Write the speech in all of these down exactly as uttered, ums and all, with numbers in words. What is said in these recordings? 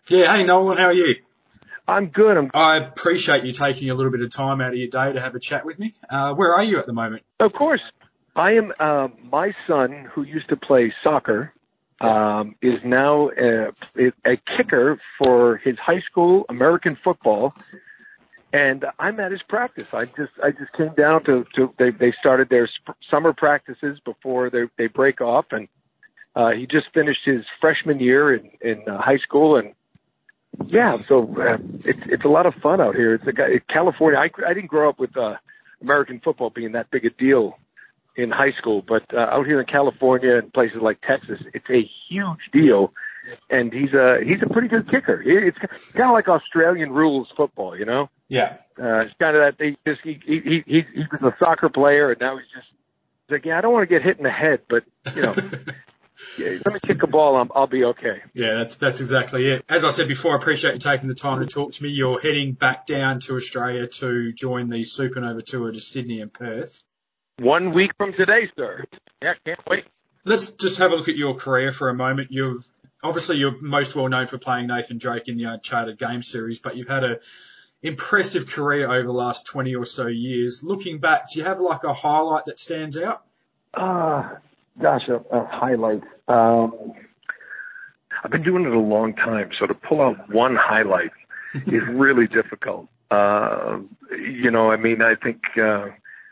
Yeah, hey Nolan, how are you? I'm good. I'm... I appreciate you taking a little bit of time out of your day to have a chat with me. Uh, where are you at the moment? Of course. I am, uh, my son, who used to play soccer, um, is now a, a kicker for his high school American football. And I'm at his practice. I just, I just came down to, to they, they started their sp- summer practices before they, they break off. And, uh, he just finished his freshman year in, in uh, high school. And yeah, so, uh, it's, it's a lot of fun out here. It's a guy, California. I, I didn't grow up with, uh, American football being that big a deal in high school, but, uh, out here in California and places like Texas, it's a huge deal. And he's a, he's a pretty good kicker. It's kind of like Australian rules football, you know? Yeah. Uh, it's kind of that they just, he, he, he, he was a soccer player and now he's just he's like, yeah, I don't want to get hit in the head, but you know, yeah, let me kick a ball. I'll, I'll be okay. Yeah, that's, that's exactly it. As I said before, I appreciate you taking the time to talk to me. You're heading back down to Australia to join the Supernova Tour to Sydney and Perth. One week from today, sir. Yeah, can't wait. Let's just have a look at your career for a moment. You've, obviously you're most well known for playing Nathan Drake in the Uncharted game series, but you've had a impressive career over the last twenty or so years. Looking back, do you have like a highlight that stands out? Uh, gosh, a, a highlight. Um, I've been doing it a long time, so to pull out one highlight is really difficult. Uh, you know, I mean, I think, uh,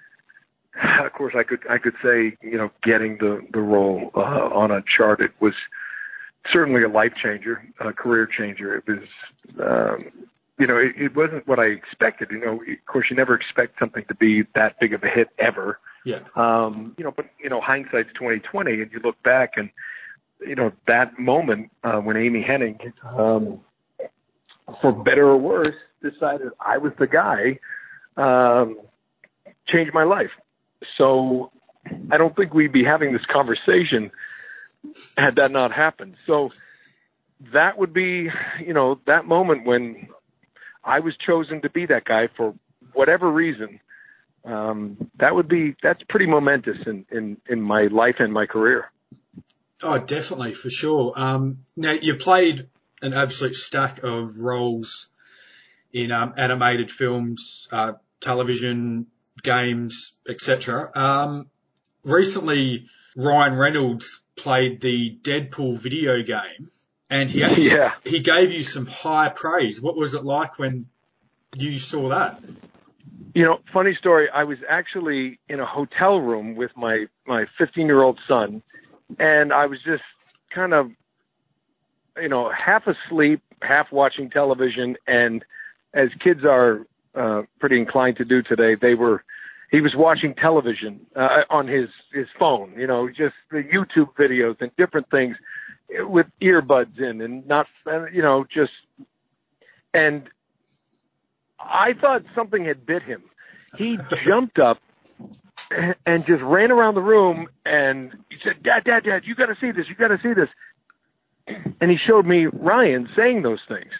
of course, I could I could say, you know, getting the the role uh, on Uncharted was certainly a life changer, a career changer. It was. Um, You know, it, it wasn't what I expected. You know, of course, you never expect something to be that big of a hit ever. Yeah. Um, you know, but you know, hindsight's twenty twenty, and you look back, and you know that moment uh, when Amy Hennig, um, for better or worse, decided I was the guy, um, changed my life. So I don't think we'd be having this conversation had that not happened. So that would be, you know, that moment when I was chosen to be that guy for whatever reason. Um, that would be, that's pretty momentous in, in, in my life and my career. Oh, definitely, for sure. Um, now, you've played an absolute stack of roles in um, animated films, uh, television, games, et cetera. Um, recently, Ryan Reynolds played the Deadpool video game. And he actually, yeah. he gave you some high praise. What was it like when you saw that? You know, funny story. I was actually in a hotel room with my, my fifteen-year-old son, and I was just kind of, you know, half asleep, half watching television. And as kids are uh, pretty inclined to do today, they were, he was watching television uh, on his, his phone, you know, just the YouTube videos and different things, with earbuds in and not, you know, just, and I thought something had bit him. He jumped up and just ran around the room and he said, Dad, Dad, Dad, you got to see this. You got to see this. And he showed me Ryan saying those things.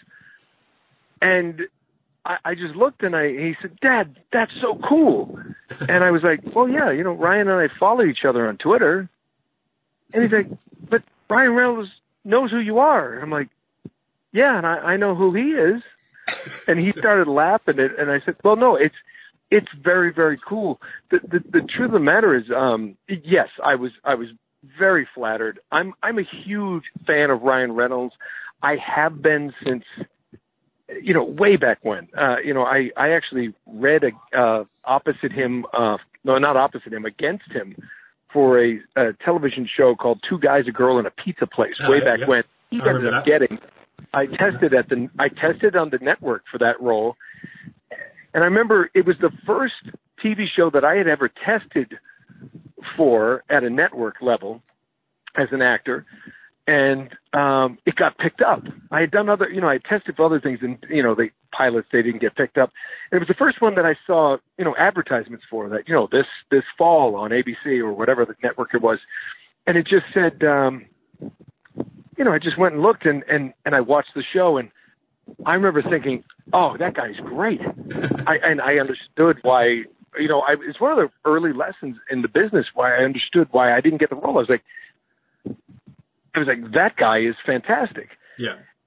And I, I just looked and I, he said, Dad, that's so cool. And I was like, well, yeah, you know, Ryan and I follow each other on Twitter. And he's like, but Ryan Reynolds knows who you are. And I'm like, yeah, and I, I know who he is. And he started laughing at, and I said, well, no, it's, it's very, very cool. The, the, the truth of the matter is, um, yes, I was, I was very flattered. I'm, I'm a huge fan of Ryan Reynolds. I have been since, you know, way back when, uh, you know, I, I actually read, a, uh, opposite him, uh, no, not opposite him, against him, for a, a television show called Two Guys, a Girl, and a Pizza Place oh, way yeah, back yeah. when. He I ended up that. getting. I tested at the. I tested on the network for that role, and I remember it was the first T V show that I had ever tested for at a network level as an actor, and um, it got picked up. I had done other, you know, I had tested for other things, and you know, the pilots they didn't get picked up. And it was the first one that I saw, you know, advertisements for that, you know, this this fall on A B C or whatever the network it was, and it just said, um, you know, I just went and looked and and and I watched the show, and I remember thinking, oh, that guy's great, I, and I understood why. You know, I, it's one of the early lessons in the business why I understood why I didn't get the role. I was like, I was like, that guy is fantastic. Yeah.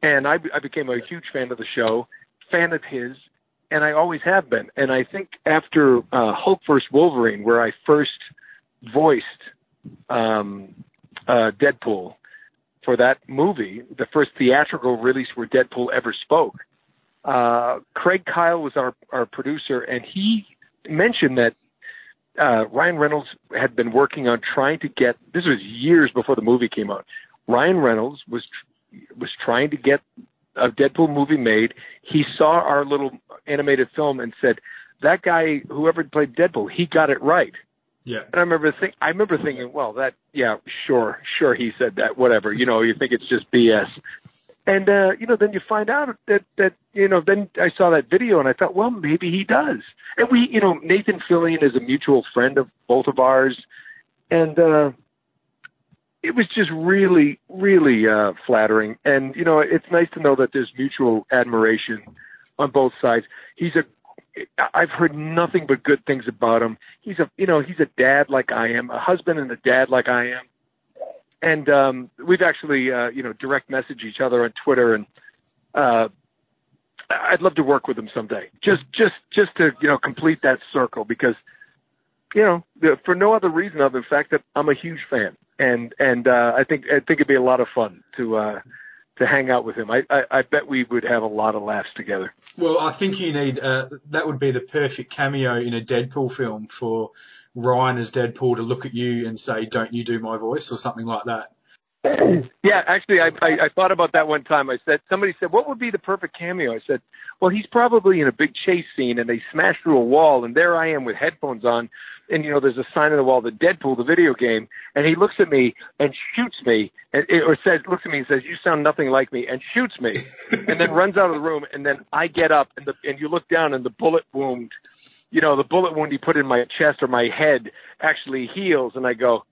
And I, I became a huge fan of the show, fan of his, and I always have been. And I think after uh, Hulk versus Wolverine, where I first voiced um, uh, Deadpool for that movie, the first theatrical release where Deadpool ever spoke, uh, Craig Kyle was our, our producer, and he mentioned that uh, Ryan Reynolds had been working on trying to get, this was years before the movie came out, Ryan Reynolds was was trying to get a Deadpool movie made. He saw our little animated film and said, that guy, whoever played Deadpool, he got it right. Yeah. And I remember think I remember thinking, well, that, yeah, sure, sure, he said that, whatever. You know, you think it's just B S. And, uh, you know, then you find out that, that, you know, then I saw that video and I thought, well, maybe he does. And we, you know, Nathan Fillion is a mutual friend of both of ours. And, uh, it was just really, really uh, flattering. And, you know, it's nice to know that there's mutual admiration on both sides. He's a, I've heard nothing but good things about him. He's a, you know, he's a dad like I am, a husband and a dad like I am. And um, we've actually, uh, you know, direct message each other on Twitter. And uh, I'd love to work with him someday. Just, just, just to, you know, complete that circle because, you know, for no other reason other than the fact that I'm a huge fan. And and uh, I think I think it'd be a lot of fun to uh, to hang out with him. I, I, I bet we would have a lot of laughs together. Well, I think you need uh, that would be the perfect cameo in a Deadpool film for Ryan as Deadpool to look at you and say, "Don't you do my voice?" or something like that. Yeah, actually, I, I I thought about that one time. I said somebody said, "What would be the perfect cameo?" I said, "Well, he's probably in a big chase scene and they smash through a wall, and there I am with headphones on." And, you know, there's a sign on the wall, the Deadpool, the video game. And he looks at me and shoots me and, or says, looks at me and says, "You sound nothing like me," and shoots me and then runs out of the room. And then I get up and the, and you look down and the bullet wound, you know, the bullet wound he put in my chest or my head actually heals. And I go,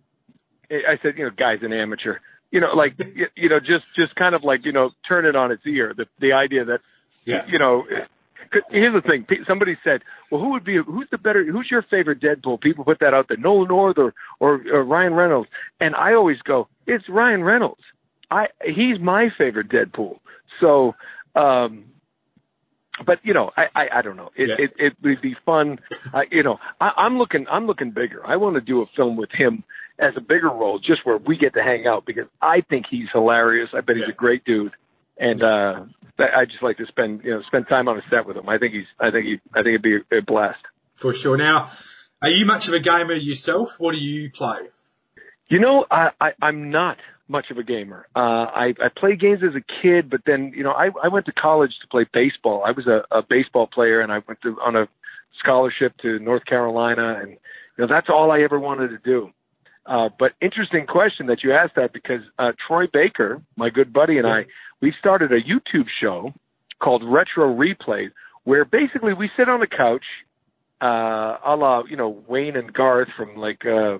I said, you know, guy's an amateur, you know, like, you, you know, just, just kind of like, you know, turn it on its ear. The, the idea that, yeah. you know, here's the thing. Somebody said, well, who would be, who's the better, who's your favorite Deadpool? People put that out there, Nolan North or, or, or Ryan Reynolds. And I always go, it's Ryan Reynolds. I, he's my favorite Deadpool. So, um, but you know, I, I, I don't know. It, yeah. it, it would be fun. Uh, you know, I, I'm looking, I'm looking bigger. I want to do a film with him as a bigger role, just where we get to hang out because I think he's hilarious. I bet yeah. he's a great dude. And, uh, I just like to spend, you know, spend time on a set with him. I think he's, I think he, I think it'd be a, a blast. For sure. Now, are you much of a gamer yourself? What do you play? You know, I, I, I'm not much of a gamer. Uh, I, I played games as a kid, but then, you know, I, I went to college to play baseball. I was a, a baseball player and I went to, on a scholarship to North Carolina and, you know, that's all I ever wanted to do. Uh, but interesting question that you asked that because, uh, Troy Baker, my good buddy and I, we started a YouTube show called Retro Replay where basically we sit on the couch, uh, a la, you know, Wayne and Garth from like, uh,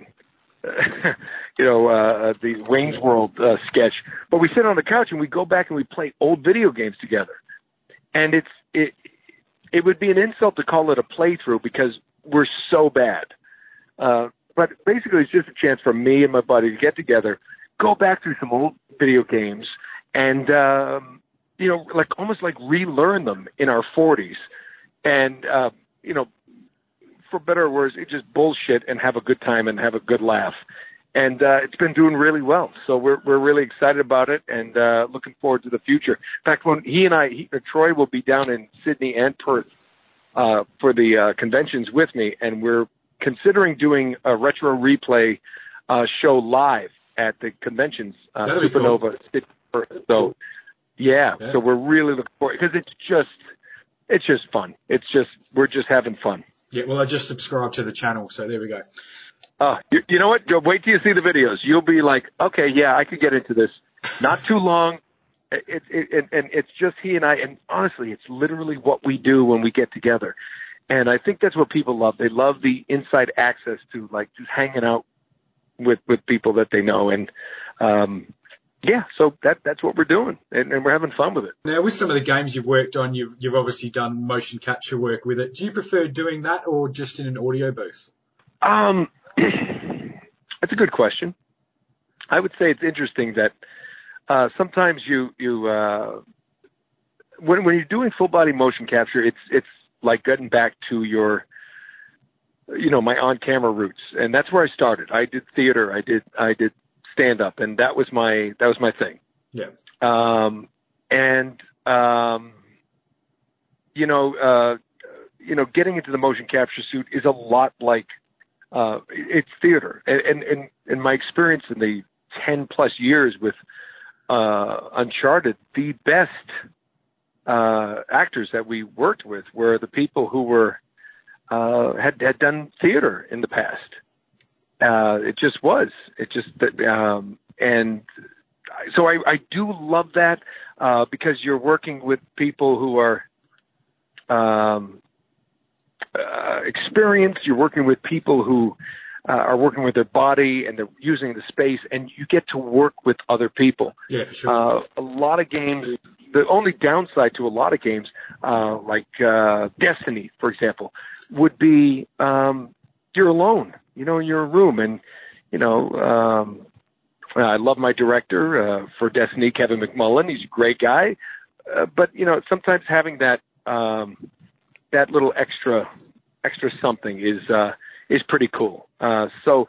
you know, uh, the Wayne's World, uh, sketch, but we sit on the couch and we go back and we play old video games together. And it's, it, it would be an insult to call it a playthrough because we're so bad. Uh, but basically it's just a chance for me and my buddy to get together, go back through some old video games and, um, you know, like almost like relearn them in our forties and, uh, you know, for better or worse, it just bullshit and have a good time and have a good laugh. And, uh, it's been doing really well. So we're, we're really excited about it and, uh, looking forward to the future. In fact, when he and I, he, uh, Troy will be down in Sydney and Perth, uh, for the, uh, conventions with me. And we're considering doing a Retro Replay, uh, show live at the conventions, uh, Supernova. Cool. So, yeah, yeah. So we're really looking forward because it's just, it's just fun. It's just, we're just having fun. Yeah, well, I just subscribed to the channel, so there we go. Uh, you, you know what? Wait till you see the videos. You'll be like, okay, yeah, I could get into this. Not too long. It, it, it, and it's just he and I. And honestly, it's literally what we do when we get together. And I think that's what people love. They love the inside access to like just hanging out with, with people that they know. And, um, yeah, so that that's what we're doing, and, and we're having fun with it. Now, with some of the games you've worked on, you've you've obviously done motion capture work with it. Do you prefer doing that or just in an audio booth? Um, that's a good question. I would say it's interesting that uh, sometimes you you uh, when when you're doing full body motion capture, it's it's like getting back to your, you know, my on camera roots, and that's where I started. I did theater, I did I did stand up, and that was my that was my thing. Yeah. Um, and um, you know, uh, you know, getting into the motion capture suit is a lot like uh, it's theater, and and and, and my experience in the ten plus years with uh, Uncharted, the best uh, actors that we worked with were the people who were uh, had had done theater in the past. Uh, it just was. It just um, and so I, I do love that uh, because you're working with people who are um, uh, experienced. You're working with people who uh, are working with their body and they're using the space, and you get to work with other people. Yeah, for sure. Uh, a lot of games. The only downside to a lot of games, uh, like uh, Destiny, for example, would be um, you're alone. You know, in your room, and you know, um, I love my director uh, for Destiny, Kevin McMullen. He's a great guy, uh, but you know, sometimes having that um, that little extra extra something is uh, is pretty cool. Uh, so,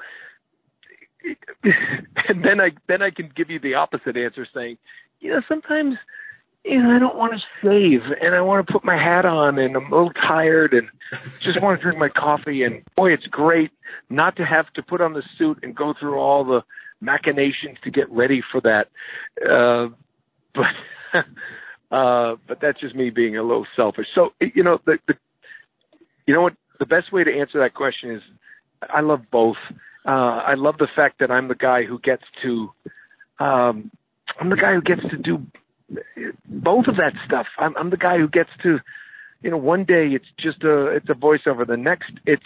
and then I then I can give you the opposite answer, saying, you know, sometimes. You know, I don't want to shave, and I want to put my hat on, and I'm a little tired, and just want to drink my coffee. And boy, it's great not to have to put on the suit and go through all the machinations to get ready for that. Uh, but, uh, but that's just me being a little selfish. So, you know, the, the, you know what? The best way to answer that question is, I love both. Uh, I love the fact that I'm the guy who gets to, um, I'm the guy who gets to do both of that stuff. I'm, I'm the guy who gets to, you know, one day it's just a, it's a voiceover. The next it's,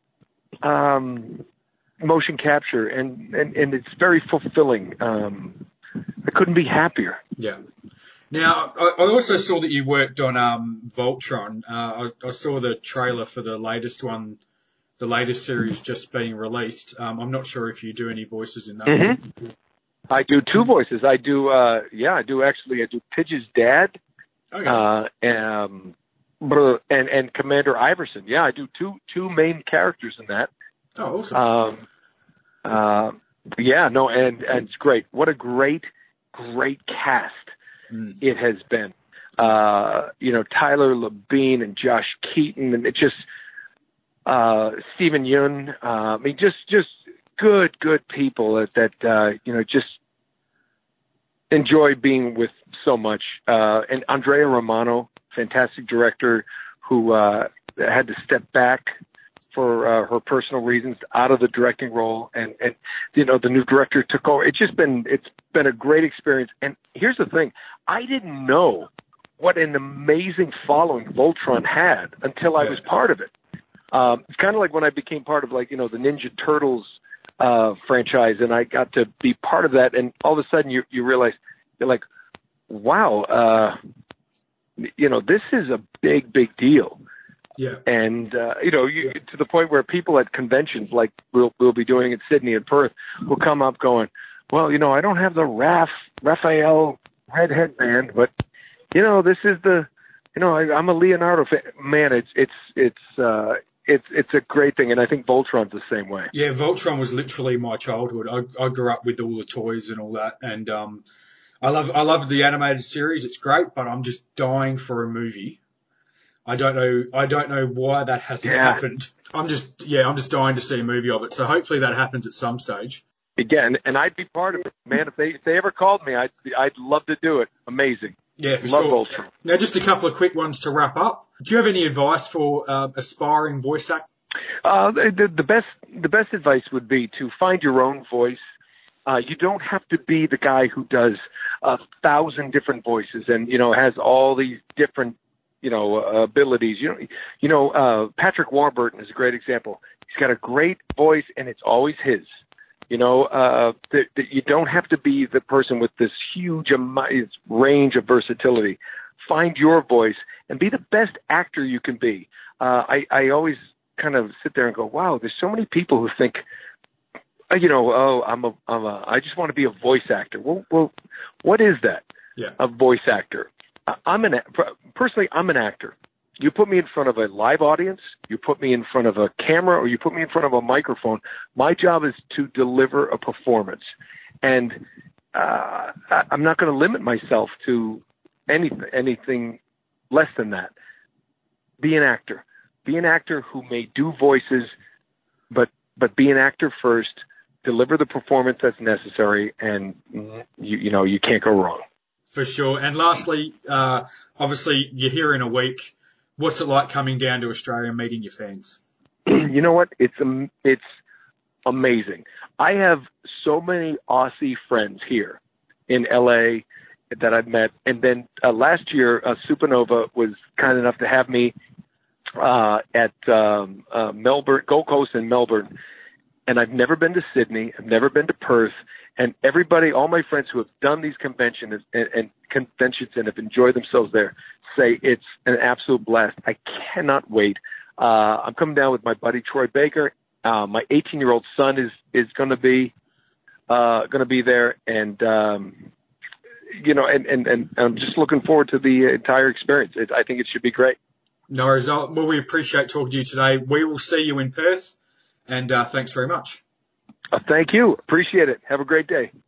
um, motion capture, and, and, and it's very fulfilling. Um, I couldn't be happier. Yeah. Now, I, I also saw that you worked on, um, Voltron. Uh, I, I saw the trailer for the latest one, the latest series just being released. Um, I'm not sure if you do any voices in that. Mm-hmm. I do two voices. I do, uh, yeah, I do actually. I do Pidge's dad, Okay. uh, um, and and Commander Iverson. Yeah, I do two two main characters in that. Oh, awesome. Um, uh, yeah, no, and and it's great. What a great, great cast Mm. it has been. Uh, you know, Tyler Labine and Josh Keaton, and it just uh, Stephen Yun. Uh, I mean, just just. Good, good people that, that uh, you know, just enjoy being with so much. Uh, and Andrea Romano, fantastic director, who uh, had to step back for uh, her personal reasons out of the directing role, and, and you know, the new director took over. It's just been it's been a great experience. And here's the thing: I didn't know what an amazing following Voltron had until I was part of it. Um, it's kind of like when I became part of, like, you know, the Ninja Turtles uh, franchise, and I got to be part of that. And all of a sudden you, you realize, you're like, wow, uh, you know, this is a big, big deal. Yeah. And, uh, you know, you, to the point where people at conventions, like we'll, we'll be doing in Sydney and Perth, will come up going, well, you know, I don't have the Raph, Raphael red headband, but, you know, this is the, you know, I, I'm a Leonardo fan. Man, it's, it's, it's, uh, It's it's a great thing, and I think Voltron's the same way. Yeah, Voltron was literally my childhood. I, I grew up with all the toys and all that, and um, I love I love the animated series. It's great, but I'm just dying for a movie. I don't know I don't know why that hasn't Yeah. happened. I'm just yeah I'm just dying to see a movie of it. So hopefully that happens at some stage. Again, and I'd be part of it, man. If they if they ever called me, I'd I'd love to do it. Amazing. Yeah, for love sure. Voltron. Now, just a couple of quick ones to wrap up. Do you have any advice for uh, aspiring voice actors? Uh, the, the best the best advice would be to find your own voice. Uh, you don't have to be the guy who does a thousand different voices and, you know, has all these different, you know, uh, abilities. You know, you know, uh, Patrick Warburton is a great example. He's got a great voice, and it's always his. You know, uh, that, that you don't have to be the person with this huge am- range of versatility. Find your voice and be the best actor you can be. Uh, I, I always kind of sit there and go, wow, there's so many people who think uh, you know, oh, I'm a, I'm a, I just want to be a voice actor. Well, well, what is that? Yeah. A voice actor. I, I'm an, personally, I'm an actor. You put me in front of a live audience, you put me in front of a camera, or you put me in front of a microphone. My job is to deliver a performance. And uh, I, I'm not going to limit myself to anything, anything less than that. Be an actor. Be an actor who may do voices, but but be an actor first. Deliver the performance that's necessary, and you you know you can't go wrong. For sure. And lastly, uh, obviously you're here in a week. What's it like coming down to Australia and meeting your fans? You know what? It's um, it's amazing. I have so many Aussie friends here in L A that I've met, and then uh, last year, uh, Supernova was kind enough to have me uh, at um, uh, Melbourne, Gold Coast in Melbourne, and I've never been to Sydney. I've never been to Perth, and everybody, all my friends who have done these conventions and, and conventions and have enjoyed themselves there, say it's an absolute blast. I cannot wait. Uh, I'm coming down with my buddy Troy Baker. Uh, my eighteen-year-old son is is going to be uh, going to be there, and um, you know, and, and and I'm just looking forward to the entire experience. It, I think it should be great. No result. Well, we appreciate talking to you today. We will see you in Perth, and uh, thanks very much. Uh, thank you. Appreciate it. Have a great day.